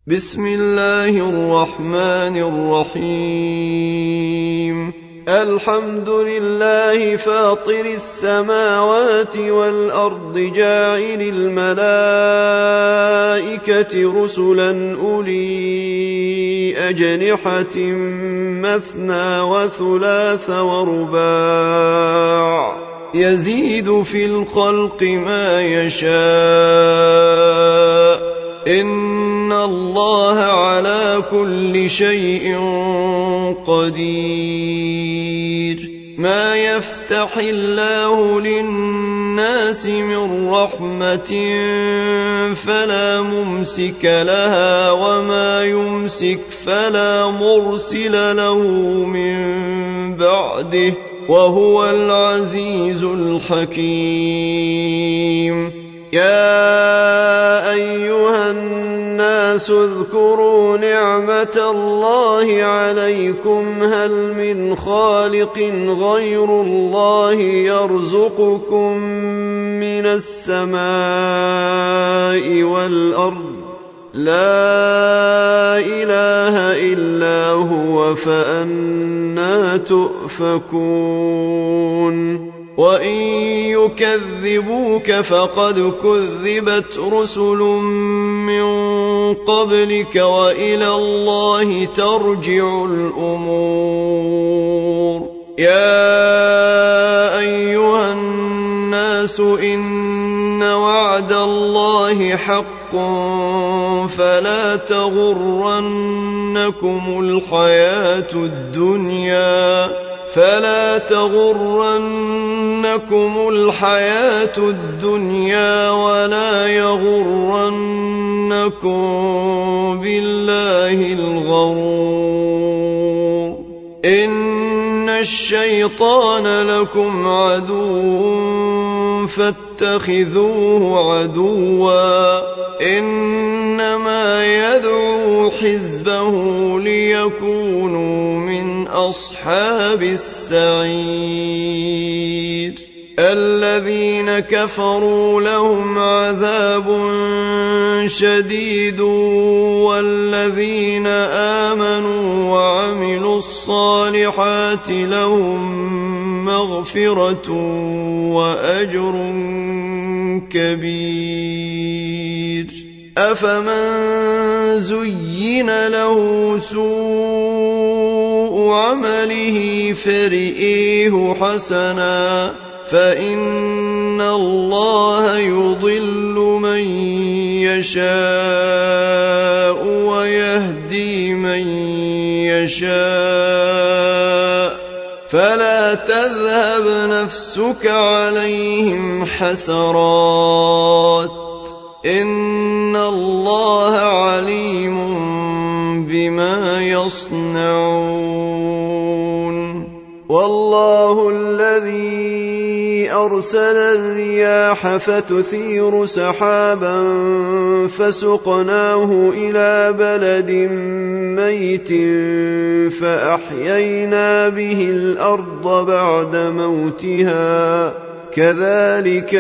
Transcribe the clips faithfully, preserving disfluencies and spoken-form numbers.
بسم الله الرحمن الرحيم الحمد لله فاطر السماوات والأرض جاعل الملائكة رسلا أولي أجنحة مثنى وثلاث ورباع يزيد في الخلق ما يشاء إن الله على كل شيء قدير ما يفتح الله للناس من رحمة فلا ممسك لها وما يمسك فلا مرسل له من بعده وهو العزيز الحكيم يا أيها الناس اذكروا نعمة الله عليكم هل من خالق غير الله يرزقكم من السماء والأرض لا إله إلا هو فأنى تؤفكون وإن يكذبوك فقد كذبت رسل من قبلك وإلى الله ترجع الأمور يا أيها الناس إن وعد الله حق فلا تغرنكم الحياة الدنيا فلا تغرنكم الحياة الدنيا ولا يغرنكم بالله الغرور إن الشيطان لكم عدو فاتخذوه عدوا إنما يدعو حزبه ليكونوا من أصحاب السعير الذين كفروا لهم عذاب شديد والذين آمنوا وعملوا الصالحات لهم مغفرة وأجر كبير أفمن زين له سوء عمله فرئيه حسنا فإن الله يضل من يشاء ويهدي من يشاء فلا تذهب نفسك عليهم حسرات إن الله عليم بما يصنعون والله الذي أرسل الرياح فتثير سحابا فسقناه إلى بلد ميت فأحيينا به الأرض بعد موتها كذلك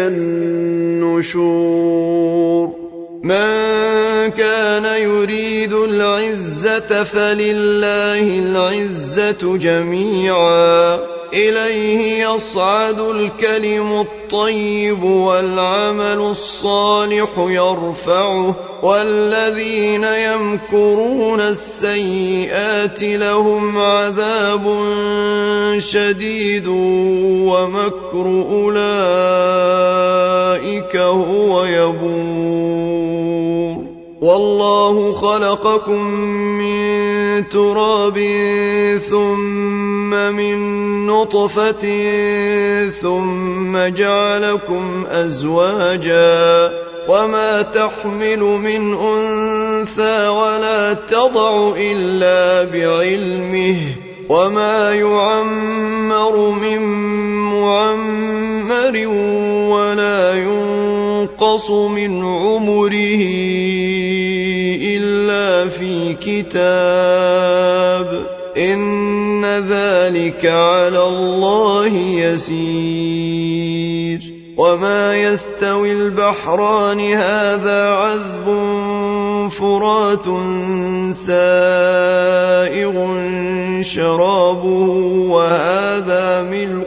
النشور من كان يريد العزة فلله العزة جميعا إليه يصعد الكلم الطيب والعمل الصالح يرفعه والذين يمكرون السيئات لهم عذاب شديد ومكر أولئك هو يبور والله خلقكم من تراب ثم من نطفة ثم جعلكم أزواجا وما تحمل من أنثى ولا تضع إلا بعلمه وما يعمر من معمر ولا ينقص من عمره إلا في كتاب إن ذلك على الله يسير وما يستوي البحران هذا عذب فرات سائغ شرابه وهذا ملح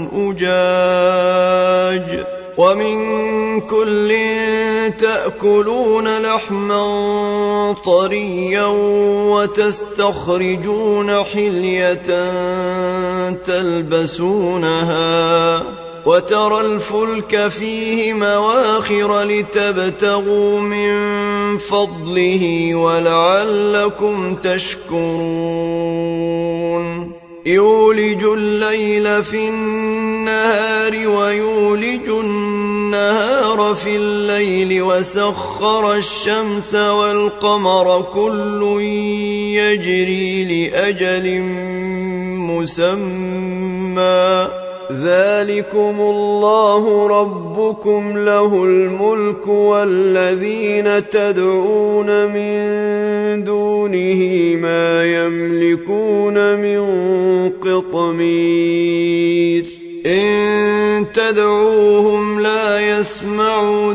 أجاج ومن كل تأكلون لحما طريا وتستخرجون حلية تلبسونها وترى الفلك فيه مواخر لتبتغوا من فضله ولعلكم تشكرون يولج الليل في النهار ويولج النهار في الليل وسخر الشمس والقمر كل يجري لأجل مسمى ذلكم الله ربكم له الملك والذين تدعون من دونه ما يملكون من قطمير إن تدعوهم لا يسمعوا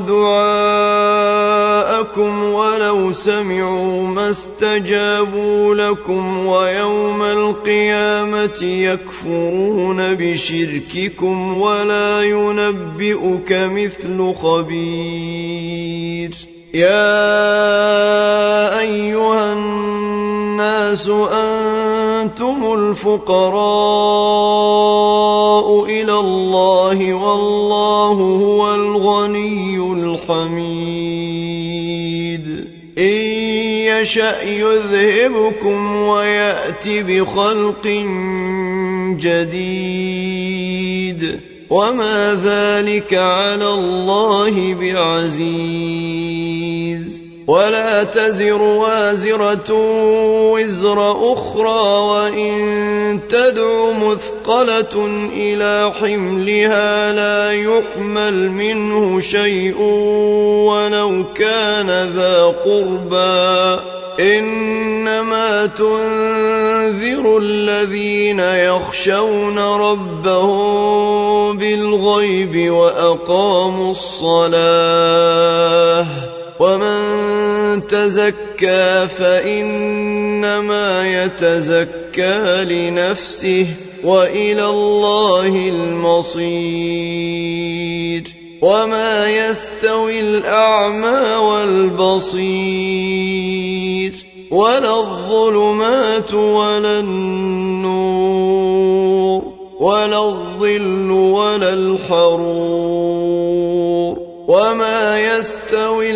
دعاءكم ولو سمعوا ما استجابوا لكم ويوم القيامة يكفرون بشرككم ولا ينبئك مثل خبير يا أيها الناس أنتم الفقراء إلى الله والله هو الغني الحميد إن يشأ يذهبكم ويأت بخلق جديد وما ذلك على الله بعزيز ولا تزر وازرة وزر أخرى وإن تدع مثقلة إلى حملها لا يحمل منه شيء ولو كان ذا قربى إنما تنذر الذين يخشون ربهم بالغيب وأقاموا الصلاة ومن تزكى فإنما يتزكى لنفسه وإلى الله المصير وما يستوي الأعمى والبصير ولا الظلمات ولا النور ولا الظل ولا الحرور وما يستوي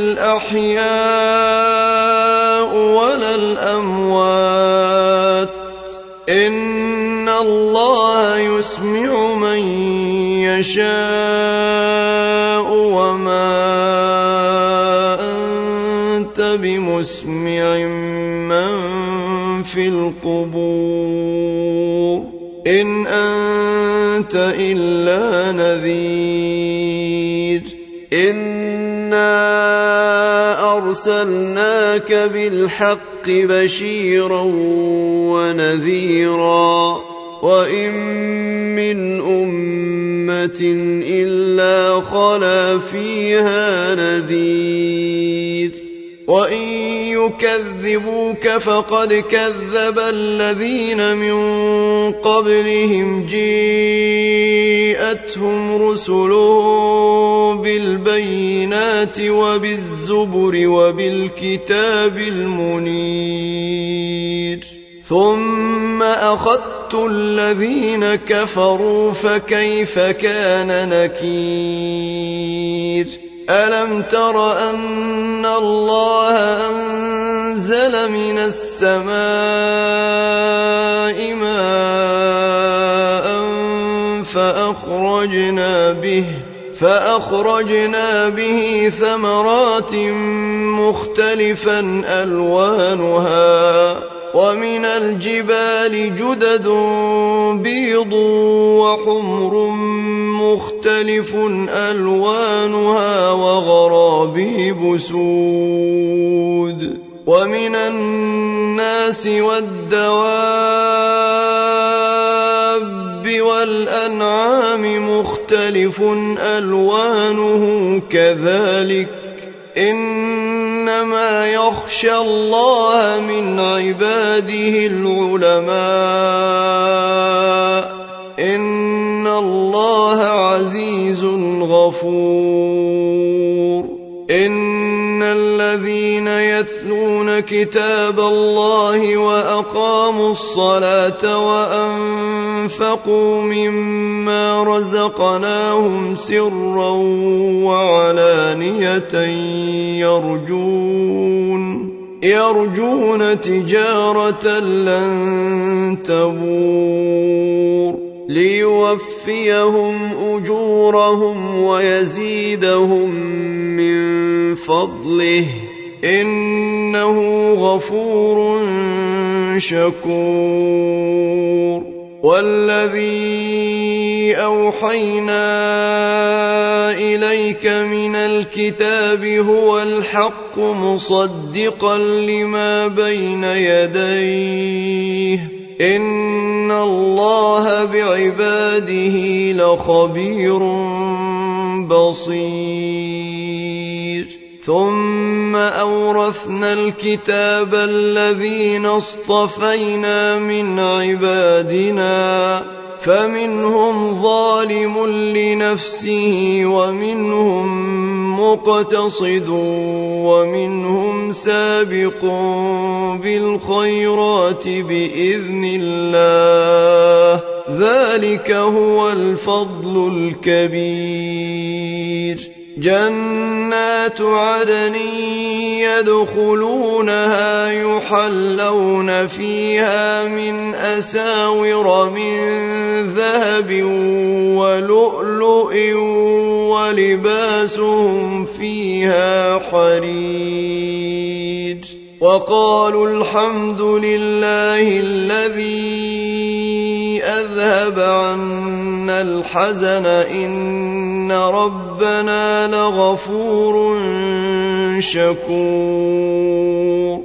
الأحياء ولا الأموات إن الله يسمع من يشاء وما أنت بمسمع من في القبور إن أنت إلا نذير إنا أرسلناك بالحق بشيرا ونذيرا وإن من أمة إلا خلا فيها نذير وإن يكذبوك فقد كذب الذين من قبلهم جاءتهم رسلهم بالبينات وبالزبر وبالكتاب المنير ثم أخذت الذين كفروا فكيف كان نكير ألم تر أن الله أنزل من السماء ماء فأخرجنا به فأخرجنا به ثمرات مختلفا ألوانها ومن الجبال جدد بيض وحمر مختلف ألوانها وغرابيب سود ومن الناس والدواب والأنعام مختلف ألوانه كذلك إنما إنما يخشى الله من عباده العلماء إن الله عزيز غفور إن الذين يتلون كتاب الله وأقاموا الصلاة وأنفقوا مما رزقناهم سرا وعلانية يرجون يرجون تجارة لن تبور ليوفيهم أجورهم ويزيدهم من فضله إنه غفور شكور والذي أوحينا إليك من الكتاب هو الحق مصدقا لما بين يديه إن الله بعباده لخبير بصير ثم أورثنا الكتاب الذين اصطفينا من عبادنا فمنهم ظالم لنفسه ومنهم مقتصد ومنهم سابق بالخيرات بإذن الله ذلك هو الفضل الكبير جنات عدن يدخلونها يحلون فيها من أساور من ذهب ولؤلؤ ولباسهم فيها حرير وقالوا الحمد لله الذي أذهب عنا الحزن إن ربنا لغفور شكور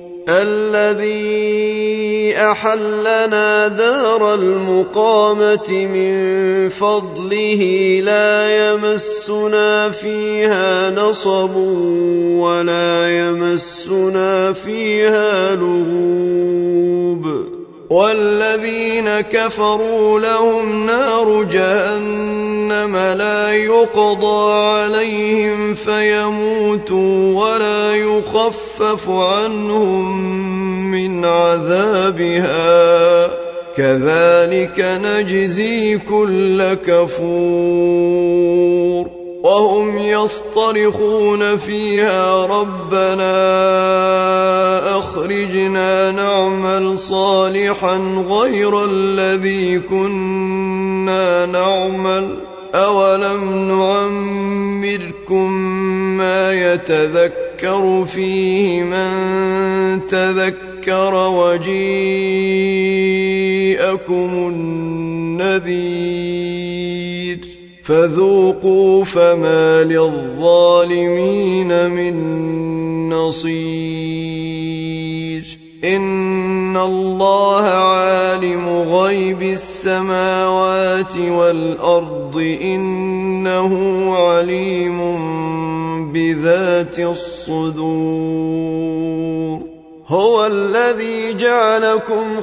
الذي أحلنا دار المقامة من فضله لا يمسنا فيها نصب ولا يمسنا فيها لغوب والذين كفروا لهم نار جهنم لا يقضى عليهم فيموتوا ولا يخفف عنهم من عذابها كذلك نجزي كل كفور وهم يصطرخون فيها ربنا أخرجنا نعمل صالحا غير الذي كنا نعمل أولم نعمركم ما يتذكر فيه من تذكر وجيءكم النذير فذوقوا فما للظالمين من نصير إن الله عالم غيب السماوات والأرض إنه عليم بذات الصدور هو الذي جعلكم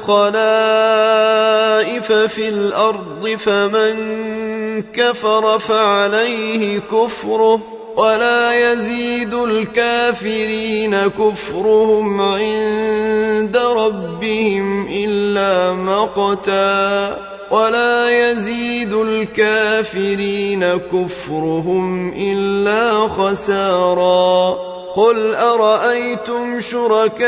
خلائف في الأرض فمن كفر فعليه كفره ولا يزيد الكافرين كفرهم عند ربهم إلا مقتا ولا يزيد الكافرين كفرهم إلا خسارا قل أرأيتم شركاءكم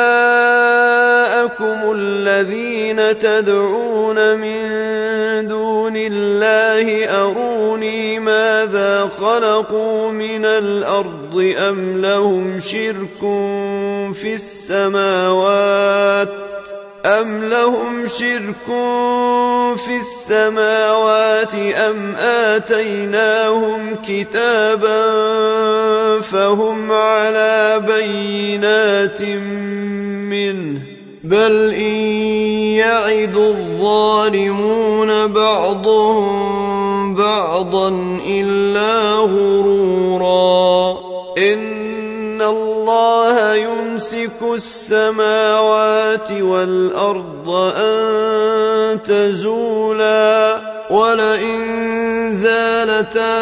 الذين تدعون من دون الله أروني ماذا خلقوا من الأرض أم لهم شرك في السماوات أم لهم شرك في السماوات أم آتيناهم كتابا فهم على بينات منه بل إن يعد الظالمون بعضهم بعضا إلا غرورا إن الله الله يمسك السماوات والأرض أن تزولا ولئن زالتا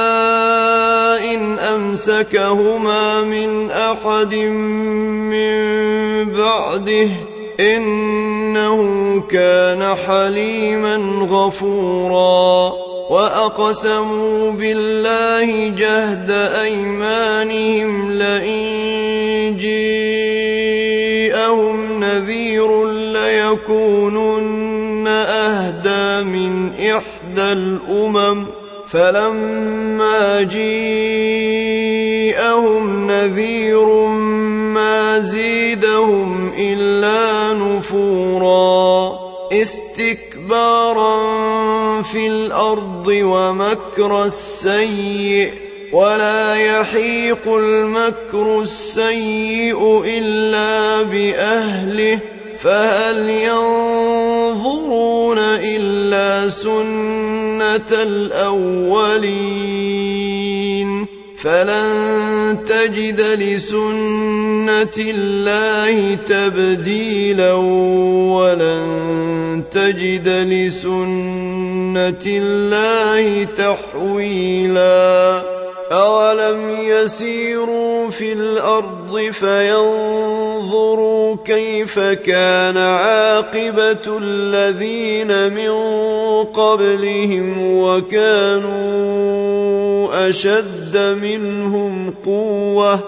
إن أمسكهما من أحد من بعده إنه كان حليما غفورا وأقسموا بالله جهد أيمانهم لئن جاءهم نذير ليكونن أهدى من إحدى الأمم فلما جاءهم نذير ما زيدهم إلا نفورا استكبارا في الأرض ومكر السيء ولا يحيق المكر السيء إلا بأهله فهل ينظرون إلا سنة الأولين فلن تجد لسنة الله تبديلا ولن تجد لسنة الله تحويلا أولم يسيروا في الأرض فينظروا كيف كان عاقبة الذين من قبلهم وكانوا أشد منهم قوة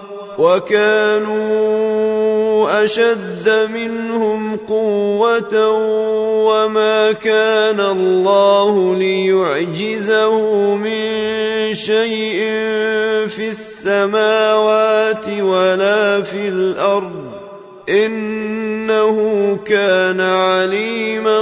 وكانوا أشد منهم قوة وما كان الله ليعجزه من شيء في السماوات ولا في الأرض إنه كان عليما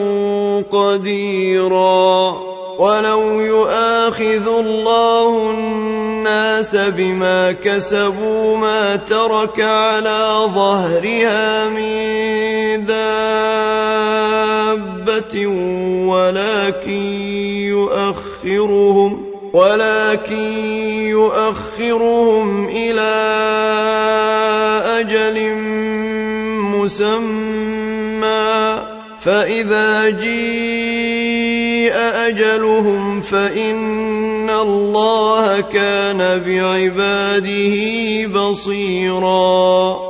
قديرا ولو يؤاخذ الله الناس بما كسبوا ما ترك على ظهرها من دابة ولكن يؤخرهم ولكن يؤخرهم إلى أجل مسمى فإذا جاء أجلهم فإن الله كان بعباده بصيرا